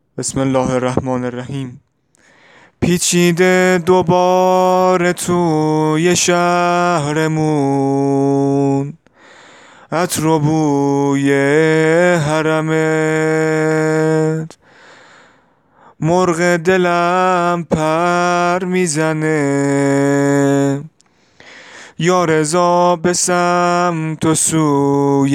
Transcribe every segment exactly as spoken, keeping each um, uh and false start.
بسم الله الرحمن الرحیم. پیچیده دوباره توی شهرمون، عطر و بوی حرمت، مرغ دلم پر میزنه، یا رضا به سمت و سوی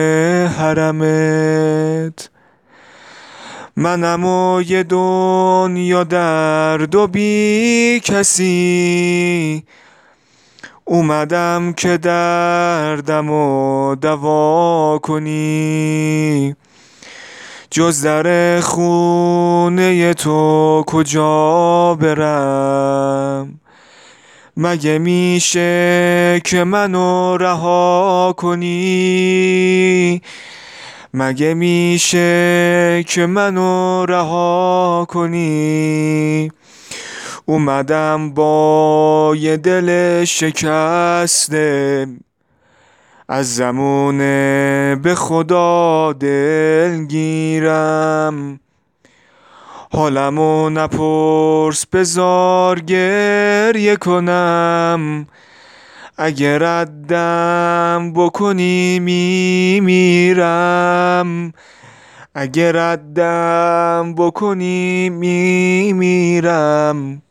حرمت. منم و یه دنیا درد و بی کسی، اومدم که دردم و دوا کنی. جز در خونه تو کجا برم؟ مگه میشه که منو رها کنی؟ مگه میشه که منو رها کنی؟ اومدم با یه دل شکسته، از زمونه به خدا دلگیرم. حالمو نپرس بزار گریه کنم، اگه ردم بکنی میمیرم. اگه ردم بکنی میمیرم.